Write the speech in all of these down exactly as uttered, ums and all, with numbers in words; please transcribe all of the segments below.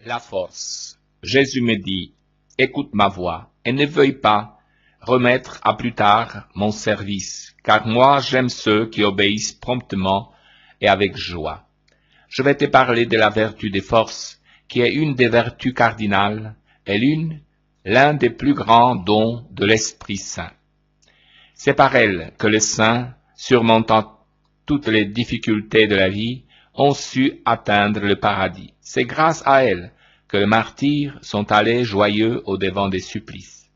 La force. Jésus me dit, écoute ma voix et ne veuille pas remettre à plus tard mon service, car moi j'aime ceux qui obéissent promptement et avec joie. Je vais te parler de la vertu des forces, qui est une des vertus cardinales et l'une, l'un des plus grands dons de l'Esprit Saint. C'est par elle que les saints, surmontant toutes les difficultés de la vie, ont su atteindre le paradis. C'est grâce à elle que les martyrs sont allés joyeux au-devant des supplices.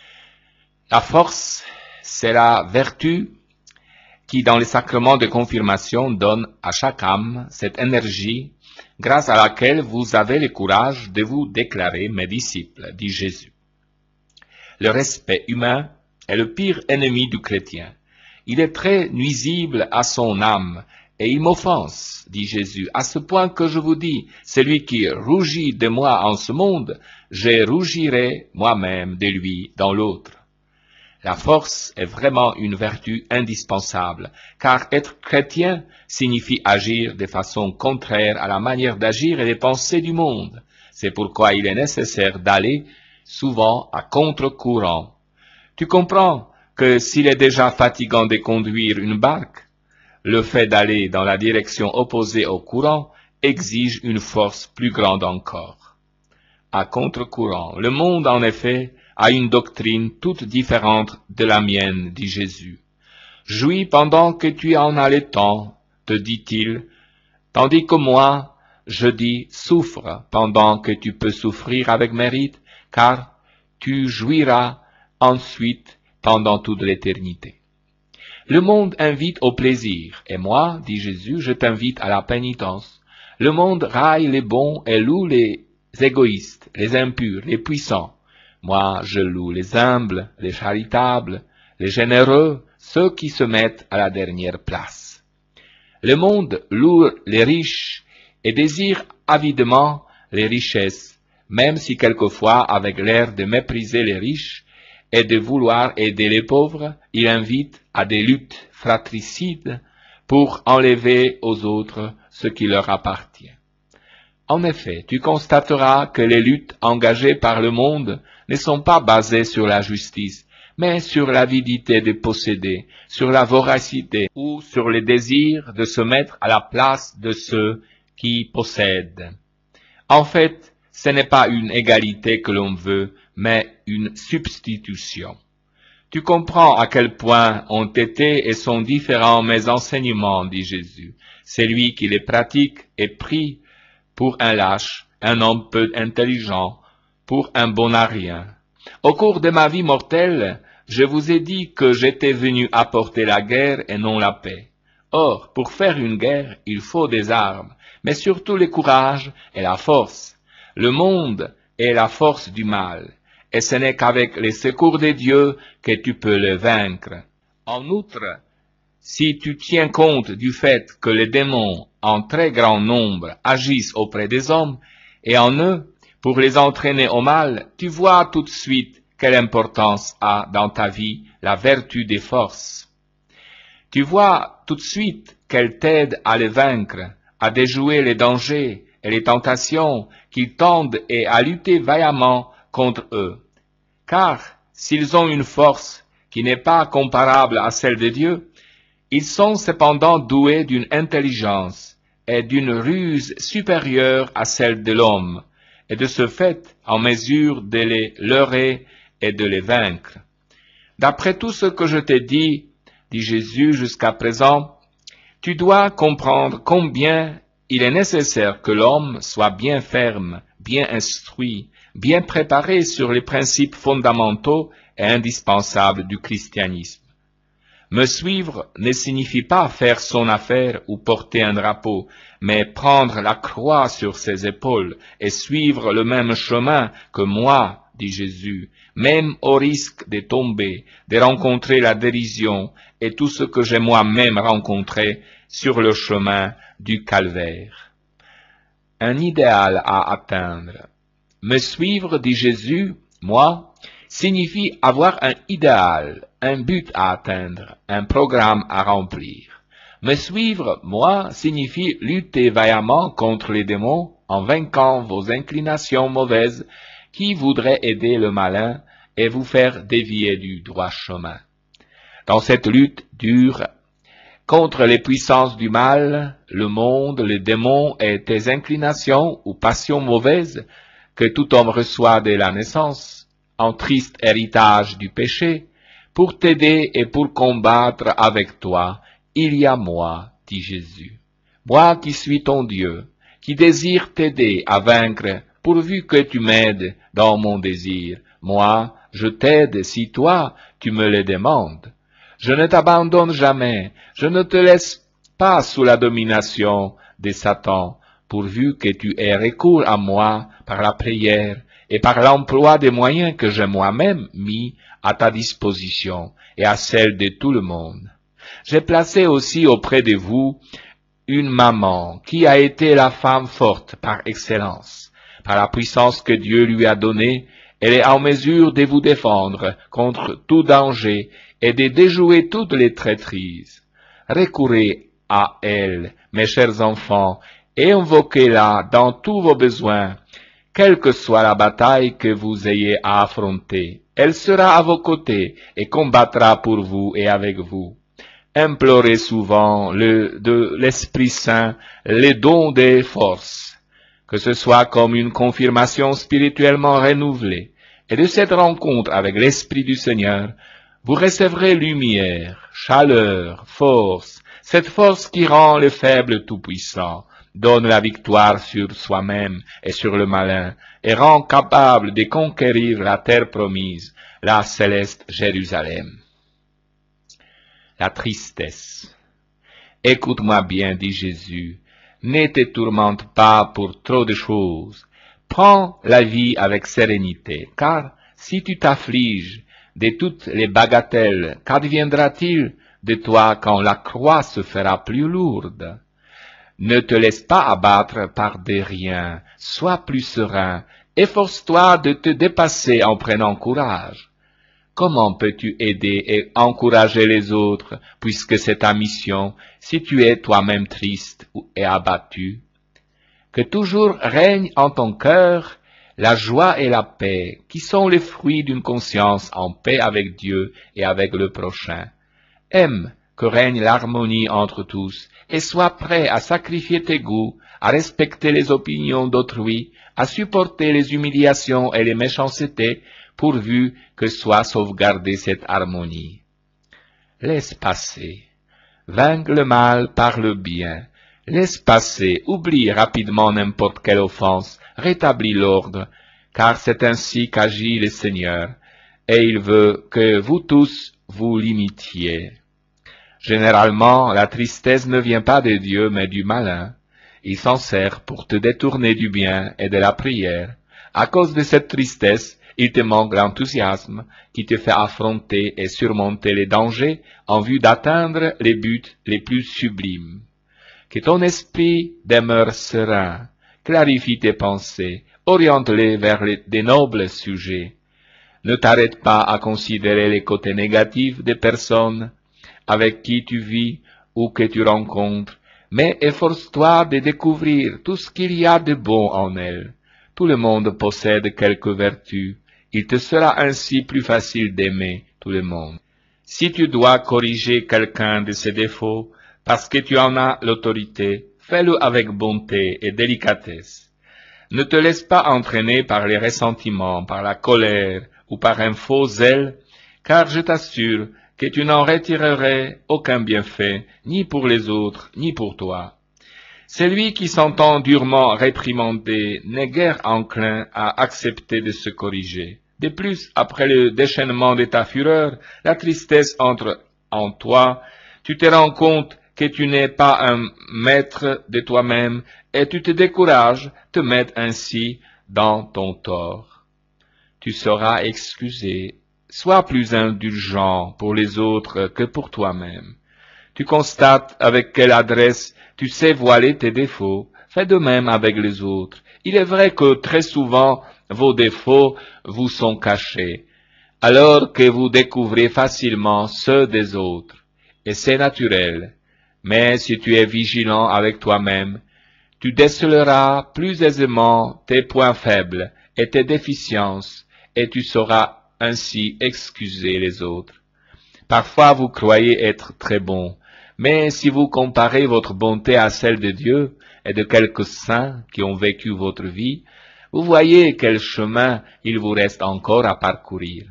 La force, c'est la vertu qui, dans les sacrements de confirmation, donne à chaque âme cette énergie grâce à laquelle vous avez le courage de vous déclarer mes disciples, dit Jésus. Le respect humain est le pire ennemi du chrétien. Il est très nuisible à son âme, et il m'offense, dit Jésus, à ce point que je vous dis, celui qui rougit de moi en ce monde, je rougirai moi-même de lui dans l'autre. La force est vraiment une vertu indispensable, car être chrétien signifie agir de façon contraire à la manière d'agir et de penser du monde. C'est pourquoi il est nécessaire d'aller souvent à contre-courant. Tu comprends que s'il est déjà fatigant de conduire une barque, le fait d'aller dans la direction opposée au courant exige une force plus grande encore. À contre-courant, le monde en effet a une doctrine toute différente de la mienne, dit Jésus. Jouis pendant que tu en as le temps, te dit-il, tandis que moi, je dis, souffre pendant que tu peux souffrir avec mérite, car tu jouiras ensuite pendant toute l'éternité. Le monde invite au plaisir, et moi, dit Jésus, je t'invite à la pénitence. Le monde raille les bons et loue les égoïstes, les impurs, les puissants. Moi, je loue les humbles, les charitables, les généreux, ceux qui se mettent à la dernière place. Le monde loue les riches et désire avidement les richesses, même si quelquefois, avec l'air de mépriser les riches et de vouloir aider les pauvres, il invite à des luttes fratricides pour enlever aux autres ce qui leur appartient. En effet, tu constateras que les luttes engagées par le monde ne sont pas basées sur la justice, mais sur l'avidité de posséder, sur la voracité ou sur le désir de se mettre à la place de ceux qui possèdent. En fait, ce n'est pas une égalité que l'on veut, mais une substitution. Tu comprends à quel point ont été et sont différents mes enseignements, dit Jésus. Celui qui les pratique est pris pour un lâche, un homme peu intelligent, pour un bon à rien. Au cours de ma vie mortelle, je vous ai dit que j'étais venu apporter la guerre et non la paix. Or, pour faire une guerre, il faut des armes, mais surtout le courage et la force. Le monde est la force du mal, et ce n'est qu'avec les secours de Dieu que tu peux le vaincre. En outre, si tu tiens compte du fait que les démons, en très grand nombre, agissent auprès des hommes, et en eux, pour les entraîner au mal, tu vois tout de suite quelle importance a dans ta vie la vertu des forces. Tu vois tout de suite qu'elle t'aide à les vaincre, à déjouer les dangers et les tentations qu'ils tendent et à lutter vaillamment contre eux. Car s'ils ont une force qui n'est pas comparable à celle de Dieu, ils sont cependant doués d'une intelligence et d'une ruse supérieure à celle de l'homme, et de ce fait en mesure de les leurrer et de les vaincre. D'après tout ce que je t'ai dit, dit Jésus jusqu'à présent, tu dois comprendre combien il est nécessaire que l'homme soit bien ferme, bien instruit, bien préparé sur les principes fondamentaux et indispensables du christianisme. Me suivre ne signifie pas faire son affaire ou porter un drapeau, mais prendre la croix sur ses épaules et suivre le même chemin que moi, dit Jésus, même au risque de tomber, de rencontrer la dérision et tout ce que j'ai moi-même rencontré sur le chemin du calvaire. Un idéal à atteindre. Me suivre, dit Jésus, moi, signifie avoir un idéal, un but à atteindre, un programme à remplir. Me suivre, moi, signifie lutter vaillamment contre les démons en vainquant vos inclinations mauvaises qui voudraient aider le malin et vous faire dévier du droit chemin. Dans cette lutte dure contre les puissances du mal, le monde, les démons et tes inclinations ou passions mauvaises que tout homme reçoit dès la naissance, en triste héritage du péché, pour t'aider et pour combattre avec toi, il y a moi, dit Jésus. Moi qui suis ton Dieu, qui désire t'aider à vaincre, pourvu que tu m'aides dans mon désir. Moi, je t'aide si toi, tu me le demandes. Je ne t'abandonne jamais, je ne te laisse pas sous la domination de Satan, pourvu que tu aies recours à moi par la prière et par l'emploi des moyens que j'ai moi-même mis à ta disposition et à celle de tout le monde. J'ai placé aussi auprès de vous une maman qui a été la femme forte par excellence. Par la puissance que Dieu lui a donnée, elle est en mesure de vous défendre contre tout danger et de déjouer toutes les traîtrises. Recourez à elle, mes chers enfants, et invoquez-la dans tous vos besoins, quelle que soit la bataille que vous ayez à affronter. Elle sera à vos côtés et combattra pour vous et avec vous. Implorez souvent le, de l'Esprit Saint les dons des forces, que ce soit comme une confirmation spirituellement renouvelée. Et de cette rencontre avec l'Esprit du Seigneur, vous recevrez lumière, chaleur, force, cette force qui rend le faible tout-puissant, donne la victoire sur soi-même et sur le malin, et rend capable de conquérir la terre promise, la céleste Jérusalem. La tristesse. Écoute-moi bien, dit Jésus, ne te tourmente pas pour trop de choses. Prends la vie avec sérénité, car si tu t'affliges de toutes les bagatelles, qu'adviendra-t-il de toi quand la croix se fera plus lourde? Ne te laisse pas abattre par des riens, sois plus serein, efforce-toi de te dépasser en prenant courage. Comment peux-tu aider et encourager les autres, puisque c'est ta mission, si tu es toi-même triste et abattu? Que toujours règne en ton cœur la joie et la paix, qui sont les fruits d'une conscience en paix avec Dieu et avec le prochain. Aime que règne l'harmonie entre tous, et sois prêt à sacrifier tes goûts, à respecter les opinions d'autrui, à supporter les humiliations et les méchancetés, pourvu que soit sauvegardée cette harmonie. Laisse passer. Vainque le mal par le bien. Laisse passer, oublie rapidement n'importe quelle offense, rétablis l'ordre, car c'est ainsi qu'agit le Seigneur, et il veut que vous tous vous l'imitiez. Généralement, la tristesse ne vient pas de Dieu, mais du malin. Il s'en sert pour te détourner du bien et de la prière. À cause de cette tristesse, il te manque l'enthousiasme qui te fait affronter et surmonter les dangers en vue d'atteindre les buts les plus sublimes. Que ton esprit demeure serein, clarifie tes pensées, oriente-les vers les, des nobles sujets. Ne t'arrête pas à considérer les côtés négatifs des personnes avec qui tu vis ou que tu rencontres, mais efforce-toi de découvrir tout ce qu'il y a de bon en elles. Tout le monde possède quelques vertus. Il te sera ainsi plus facile d'aimer tout le monde. Si tu dois corriger quelqu'un de ses défauts, parce que tu en as l'autorité, fais-le avec bonté et délicatesse. Ne te laisse pas entraîner par les ressentiments, par la colère ou par un faux zèle, car je t'assure que tu n'en retirerais aucun bienfait, ni pour les autres, ni pour toi. Celui qui s'entend durement réprimandé n'est guère enclin à accepter de se corriger. De plus, après le déchaînement de ta fureur, la tristesse entre en toi, tu te rends compte que tu n'es pas un maître de toi-même et tu te décourages, te mettre ainsi dans ton tort. Tu seras excusé. Sois plus indulgent pour les autres que pour toi-même. Tu constates avec quelle adresse tu sais voiler tes défauts. Fais de même avec les autres. Il est vrai que très souvent vos défauts vous sont cachés, alors que vous découvrez facilement ceux des autres. Et c'est naturel. Mais si tu es vigilant avec toi-même, Tu décèleras plus aisément tes points faibles et tes déficiences, et tu sauras ainsi excuser les autres. Parfois vous croyez être très bon, mais si vous comparez votre bonté à celle de Dieu et de quelques saints qui ont vécu votre vie, vous voyez quel chemin il vous reste encore à parcourir.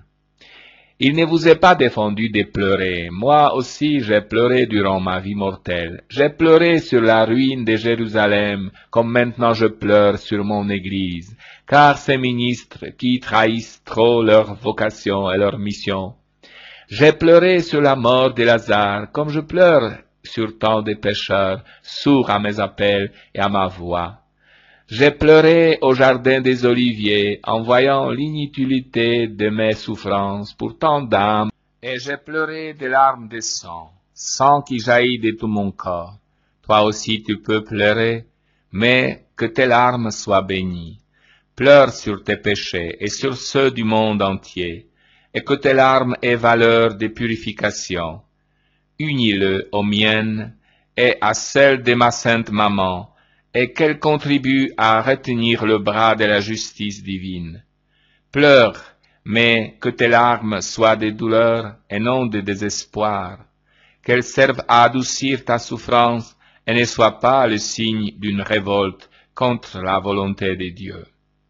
Il ne vous est pas défendu de pleurer. Moi aussi j'ai pleuré durant ma vie mortelle. J'ai pleuré sur la ruine de Jérusalem, comme maintenant je pleure sur mon Église, car ces ministres qui trahissent trop leur vocation et leur mission. J'ai pleuré sur la mort de Lazare, comme je pleure sur tant de pécheurs, sourds à mes appels et à ma voix. J'ai pleuré au jardin des Oliviers, en voyant l'inutilité de mes souffrances pour tant d'âmes, et j'ai pleuré des larmes de sang, sang qui jaillit de tout mon corps. Toi aussi tu peux pleurer, mais que tes larmes soient bénies. Pleure sur tes péchés et sur ceux du monde entier, et que tes larmes aient valeur de purification. Unis-le aux miennes et à celles de ma sainte maman, et qu'elle contribue à retenir le bras de la justice divine. Pleure, mais que tes larmes soient des douleurs et non de désespoir, qu'elles servent à adoucir ta souffrance et ne soient pas le signe d'une révolte contre la volonté de Dieu.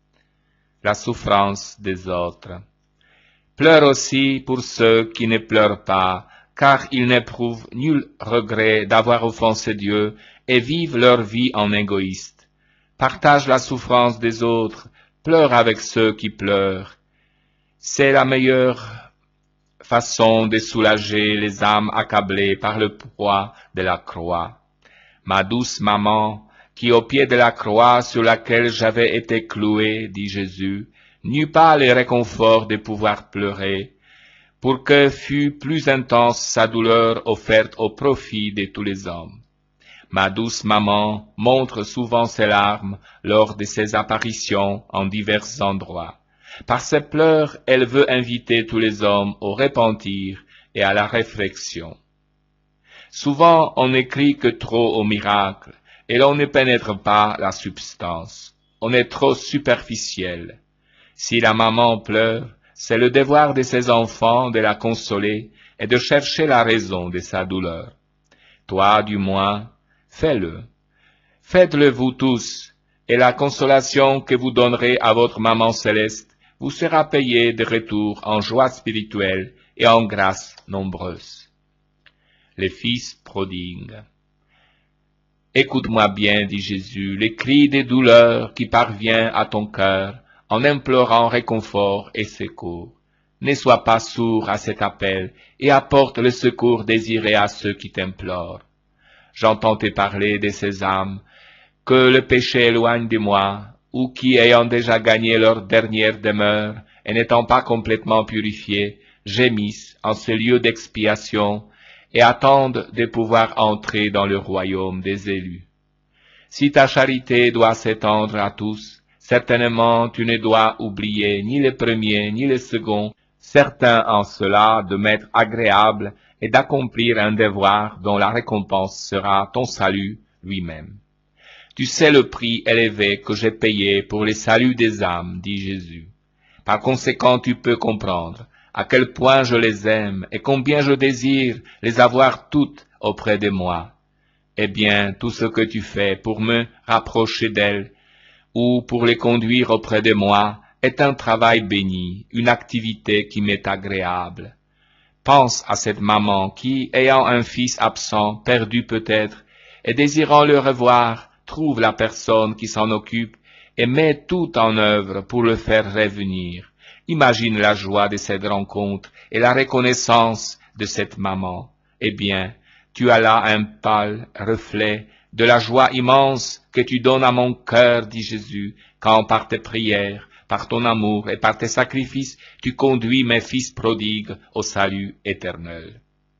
La souffrance des autres. Pleure aussi pour ceux qui ne pleurent pas, car ils n'éprouvent nul regret d'avoir offensé Dieu et vivent leur vie en égoïste. Partage la souffrance des autres, pleure avec ceux qui pleurent. C'est la meilleure façon de soulager les âmes accablées par le poids de la croix. Ma douce maman, qui au pied de la croix sur laquelle j'avais été cloué, dit Jésus, n'eut pas le réconfort de pouvoir pleurer, pour que fût plus intense sa douleur offerte au profit de tous les hommes. Ma douce maman montre souvent ses larmes lors de ses apparitions en divers endroits. Par ses pleurs, elle veut inviter tous les hommes au repentir et à la réflexion. Souvent, on n'écrit que trop au miracle, et l'on ne pénètre pas la substance. On est trop superficiel. Si la maman pleure, c'est le devoir de ses enfants de la consoler et de chercher la raison de sa douleur. Toi, du moins, fais-le. Faites-le vous tous, et la consolation que vous donnerez à votre maman céleste vous sera payée de retour en joie spirituelle et en grâce nombreuse. Les fils prodigues. Écoute-moi bien, dit Jésus, les cris des douleurs qui parviennent à ton cœur en implorant réconfort et secours. Ne sois pas sourd à cet appel et apporte le secours désiré à ceux qui t'implorent. J'entends te parler de ces âmes que le péché éloigne de moi, ou qui, ayant déjà gagné leur dernière demeure et n'étant pas complètement purifiées, gémissent en ce lieu d'expiation et attendent de pouvoir entrer dans le royaume des élus. Si ta charité doit s'étendre à tous, certainement tu ne dois oublier ni les premiers ni les seconds, certains en cela de m'être agréable et d'accomplir un devoir dont la récompense sera ton salut lui-même. Tu sais le prix élevé que j'ai payé pour le salut des âmes, dit Jésus. Par conséquent, tu peux comprendre à quel point je les aime et combien je désire les avoir toutes auprès de moi. Eh bien, tout ce que tu fais pour me rapprocher d'elles ou pour les conduire auprès de moi est un travail béni, une activité qui m'est agréable. Pense à cette maman qui, ayant un fils absent, perdu peut-être, et désirant le revoir, trouve la personne qui s'en occupe et met tout en œuvre pour le faire revenir. Imagine la joie de cette rencontre et la reconnaissance de cette maman. Eh bien, tu as là un pâle reflet de la joie immense que tu donnes à mon cœur, dit Jésus, quand par tes prières, par ton amour et par tes sacrifices, tu conduis mes fils prodigues au salut éternel.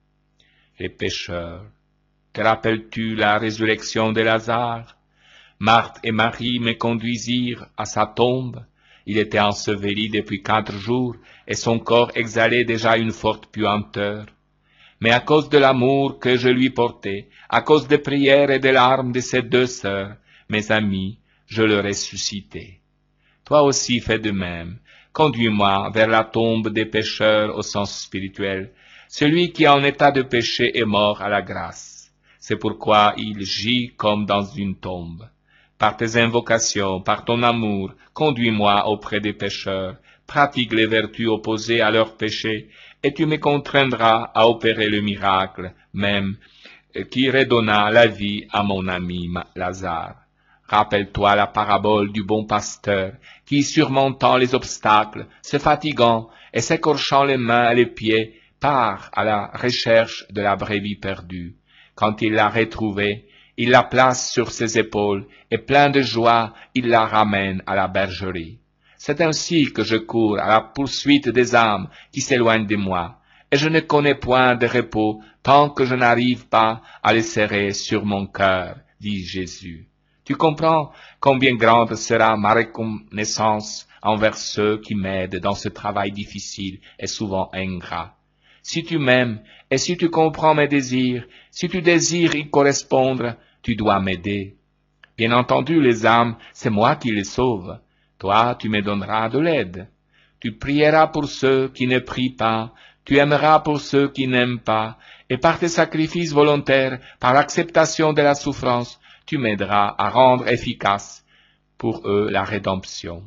Les pécheurs, te rappelles-tu la résurrection de Lazare? Marthe et Marie me conduisirent à sa tombe. Il était enseveli depuis quatre jours et son corps exhalait déjà une forte puanteur. Mais à cause de l'amour que je lui portais, à cause des prières et des larmes de ses deux sœurs, mes amis, je leur ai suscité. Toi aussi fais de même. Conduis-moi vers la tombe des pécheurs au sens spirituel. Celui qui est en état de péché est mort à la grâce. C'est pourquoi il gît comme dans une tombe. Par tes invocations, par ton amour, conduis-moi auprès des pécheurs, pratique les vertus opposées à leurs péchés, et tu me contraindras à opérer le miracle, même, qui redonna la vie à mon ami Lazare. Rappelle-toi la parabole du bon pasteur, qui, surmontant les obstacles, se fatiguant et s'écorchant les mains et les pieds, part à la recherche de la brebis perdue. Quand il l'a retrouvée, il la place sur ses épaules, et plein de joie, il la ramène à la bergerie. C'est ainsi que je cours à la poursuite des âmes qui s'éloignent de moi, et je ne connais point de repos tant que je n'arrive pas à les serrer sur mon cœur, dit Jésus. Tu comprends combien grande sera ma reconnaissance envers ceux qui m'aident dans ce travail difficile et souvent ingrat. Si tu m'aimes et si tu comprends mes désirs, si tu désires y correspondre, tu dois m'aider. Bien entendu, les âmes, c'est moi qui les sauve. Toi, tu me donneras de l'aide. Tu prieras pour ceux qui ne prient pas, tu aimeras pour ceux qui n'aiment pas, et par tes sacrifices volontaires, par l'acceptation de la souffrance, tu m'aideras à rendre efficace pour eux la rédemption.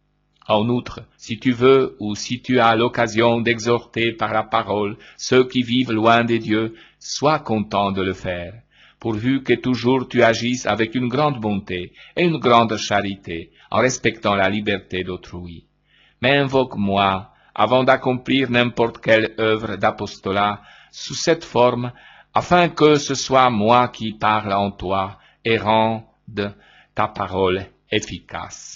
En outre, si tu veux ou si tu as l'occasion d'exhorter par la parole ceux qui vivent loin de Dieu, sois content de le faire, pourvu que toujours tu agisses avec une grande bonté et une grande charité, en respectant la liberté d'autrui. Mais invoque-moi, avant d'accomplir n'importe quelle œuvre d'apostolat, sous cette forme, afin que ce soit moi qui parle en toi et rende ta parole efficace.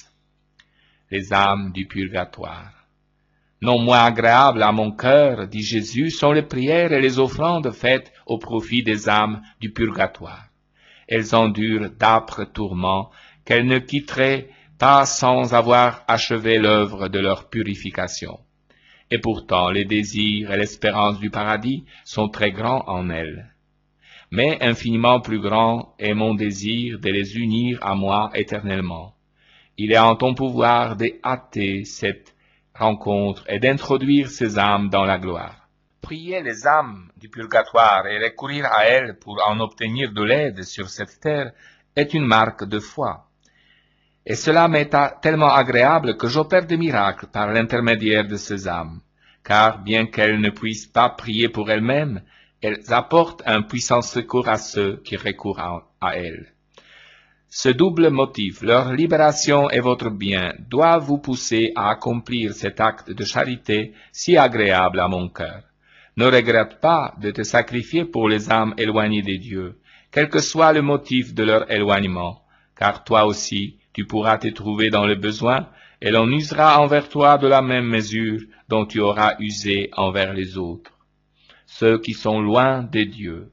Les âmes du purgatoire. Non moins agréables à mon cœur, dit Jésus, sont les prières et les offrandes faites au profit des âmes du purgatoire. Elles endurent d'âpres tourments qu'elles ne quitteraient pas sans avoir achevé l'œuvre de leur purification. Et pourtant les désirs et l'espérance du paradis sont très grands en elles. Mais infiniment plus grand est mon désir de les unir à moi éternellement. Il est en ton pouvoir de hâter cette rencontre et d'introduire ces âmes dans la gloire. Prier les âmes du purgatoire et recourir à elles pour en obtenir de l'aide sur cette terre est une marque de foi. Et cela m'est tellement agréable que j'opère des miracles par l'intermédiaire de ces âmes, car bien qu'elles ne puissent pas prier pour elles-mêmes, elles apportent un puissant secours à ceux qui recourent à elles. Ce double motif, leur libération et votre bien, doit vous pousser à accomplir cet acte de charité si agréable à mon cœur. Ne regrette pas de te sacrifier pour les âmes éloignées de Dieu, quel que soit le motif de leur éloignement, car toi aussi, tu pourras te trouver dans le besoin, et l'on usera envers toi de la même mesure dont tu auras usé envers les autres, ceux qui sont loin de Dieu.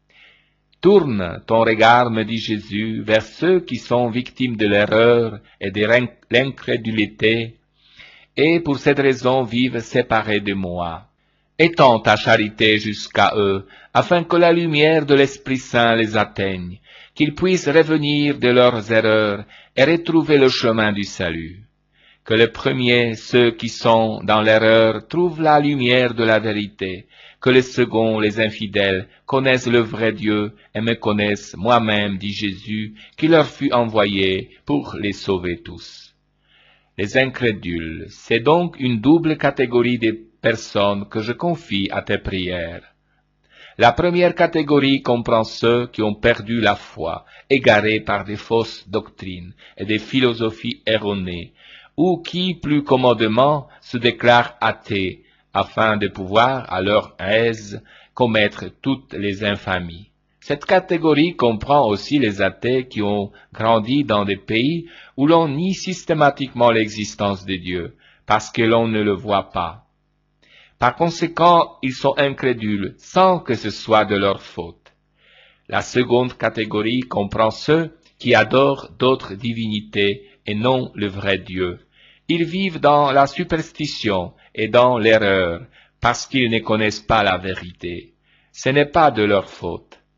Tourne ton regard, me dit Jésus, vers ceux qui sont victimes de l'erreur et de l'incrédulité, et pour cette raison vivent séparés de moi. Étends ta charité jusqu'à eux, afin que la lumière de l'Esprit Saint les atteigne, qu'ils puissent revenir de leurs erreurs et retrouver le chemin du salut. Que les premiers, ceux qui sont dans l'erreur, trouvent la lumière de la vérité, que les seconds, les infidèles, connaissent le vrai Dieu et me connaissent moi-même, dit Jésus, qui leur fut envoyé pour les sauver tous. Les incrédules, c'est donc une double catégorie de personnes que je confie à tes prières. La première catégorie comprend ceux qui ont perdu la foi, égarés par des fausses doctrines et des philosophies erronées, ou qui, plus commodement, se déclarent athées, afin de pouvoir, à leur aise, commettre toutes les infamies. Cette catégorie comprend aussi les athées qui ont grandi dans des pays où l'on nie systématiquement l'existence de Dieu, parce que l'on ne le voit pas. Par conséquent, ils sont incrédules, sans que ce soit de leur faute. La seconde catégorie comprend ceux qui adorent d'autres divinités et non le vrai Dieu. Ils vivent dans la superstition et dans l'erreur, parce qu'ils ne connaissent pas la vérité. Ce n'est pas de leur faute.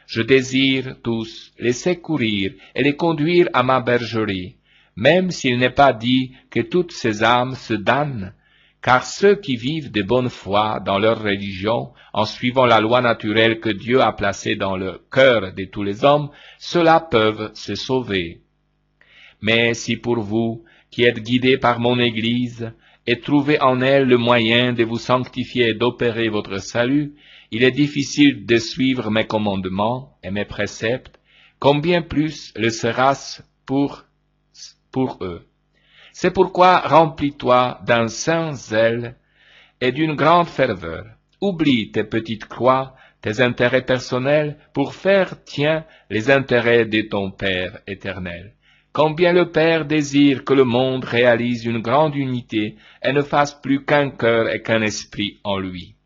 Je désire tous les secourir et les conduire à ma bergerie, même s'il n'est pas dit que toutes ces âmes se damnent, car ceux qui vivent de bonne foi dans leur religion, en suivant la loi naturelle que Dieu a placée dans le cœur de tous les hommes, ceux-là peuvent se sauver. Mais si pour vous, qui êtes guidés par mon Église, et trouvez en elle le moyen de vous sanctifier et d'opérer votre salut, il est difficile de suivre mes commandements et mes préceptes, combien plus le sera-ce pour, pour eux. C'est pourquoi remplis-toi d'un saint zèle et d'une grande ferveur. Oublie tes petites croix, tes intérêts personnels, pour faire tien les intérêts de ton Père éternel. Combien le Père désire que le monde réalise une grande unité et ne fasse plus qu'un cœur et qu'un esprit en lui.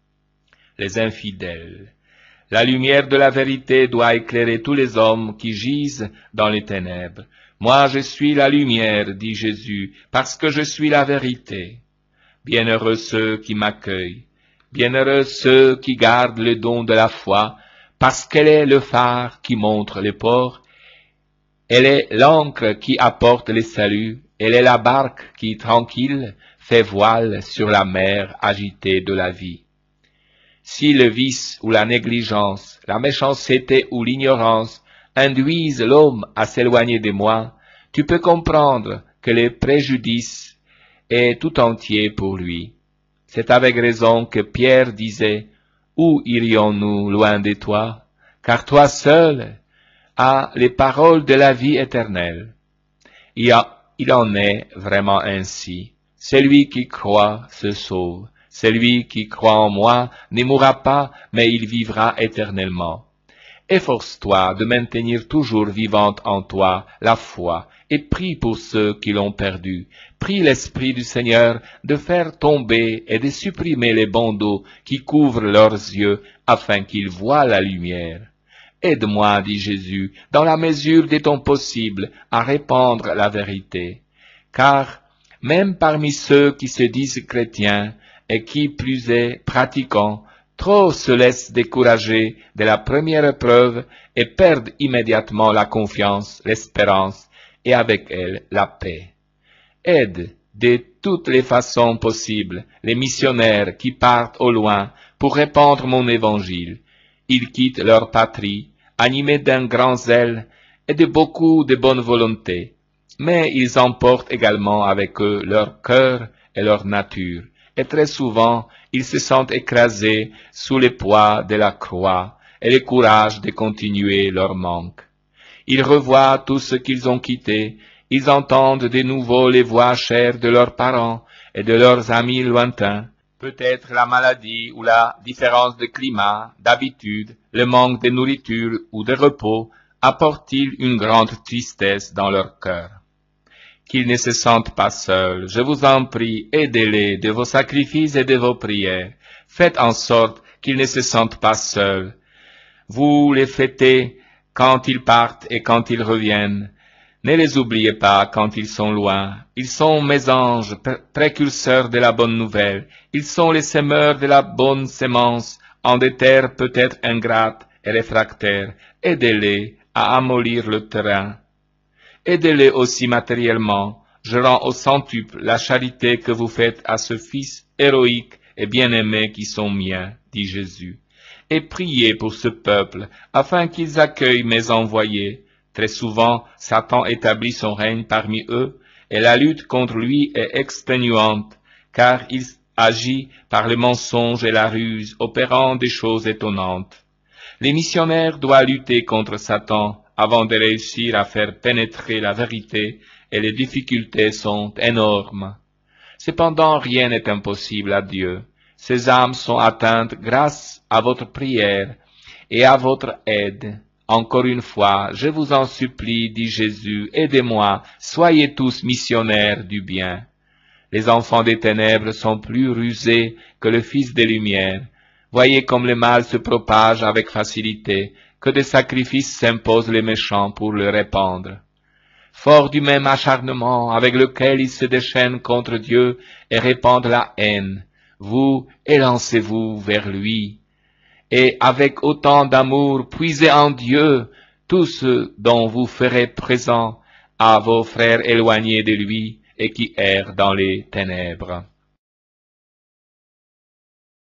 Les infidèles. La lumière de la vérité doit éclairer tous les hommes qui gisent dans les ténèbres. Moi je suis la lumière, dit Jésus, parce que je suis la vérité. Bienheureux ceux qui m'accueillent, bienheureux ceux qui gardent le don de la foi, parce qu'elle est le phare qui montre les ports. Elle est l'ancre qui apporte le salut, elle est la barque qui, tranquille, fait voile sur la mer agitée de la vie. Si le vice ou la négligence, la méchanceté ou l'ignorance induisent l'homme à s'éloigner de moi, tu peux comprendre que le préjudice est tout entier pour lui. C'est avec raison que Pierre disait « Où irions-nous loin de toi? Car toi seul a les paroles de la vie éternelle. » Il, a, il en est vraiment ainsi. Celui qui croit se sauve. Celui qui croit en moi ne mourra pas, mais il vivra éternellement. Efforce-toi de maintenir toujours vivante en toi la foi, et prie pour ceux qui l'ont perdue. Prie l'Esprit du Seigneur de faire tomber et de supprimer les bandeaux qui couvrent leurs yeux, afin qu'ils voient la lumière. Aide-moi, dit Jésus, dans la mesure de ton possible, à répandre la vérité. Car, même parmi ceux qui se disent chrétiens, et qui plus est pratiquants, trop se laissent décourager de la première épreuve et perdent immédiatement la confiance, l'espérance, et avec elle la paix. Aide de toutes les façons possibles les missionnaires qui partent au loin pour répandre mon évangile. Ils quittent leur patrie, animés d'un grand zèle et de beaucoup de bonne volonté, mais ils emportent également avec eux leur cœur et leur nature, et très souvent ils se sentent écrasés sous le poids de la croix et le courage de continuer leur manque. Ils revoient tout ce qu'ils ont quitté, ils entendent de nouveau les voix chères de leurs parents et de leurs amis lointains. Peut-être la maladie ou la différence de climat, d'habitude, le manque de nourriture ou de repos apportent-ils une grande tristesse dans leur cœur. Qu'ils ne se sentent pas seuls, je vous en prie, aidez-les de vos sacrifices et de vos prières. Faites en sorte qu'ils ne se sentent pas seuls. Vous les fêtez quand ils partent et quand ils reviennent. Ne les oubliez pas quand ils sont loin. Ils sont mes anges, précurseurs de la bonne nouvelle. Ils sont les semeurs de la bonne sémence, en des terres peut-être ingrates et réfractaires. Aidez-les à amollir le terrain. Aidez-les aussi matériellement. Je rends au centuple la charité que vous faites à ce Fils héroïque et bien-aimé qui sont miens, dit Jésus. Et priez pour ce peuple, afin qu'ils accueillent mes envoyés. Très souvent, Satan établit son règne parmi eux, et la lutte contre lui est exténuante, car il agit par le mensonge et la ruse, opérant des choses étonnantes. Les missionnaires doivent lutter contre Satan avant de réussir à faire pénétrer la vérité, et les difficultés sont énormes. Cependant, rien n'est impossible à Dieu. Ces âmes sont atteintes grâce à votre prière et à votre aide. Encore une fois, je vous en supplie, dit Jésus, aidez-moi, soyez tous missionnaires du bien. Les enfants des ténèbres sont plus rusés que le Fils des Lumières. Voyez comme le mal se propage avec facilité, que des sacrifices s'imposent les méchants pour le répandre. Fort du même acharnement avec lequel ils se déchaînent contre Dieu et répandent la haine, vous élancez-vous vers lui, et avec autant d'amour, puisez en Dieu tout ce dont vous ferez présent à vos frères éloignés de lui et qui errent dans les ténèbres.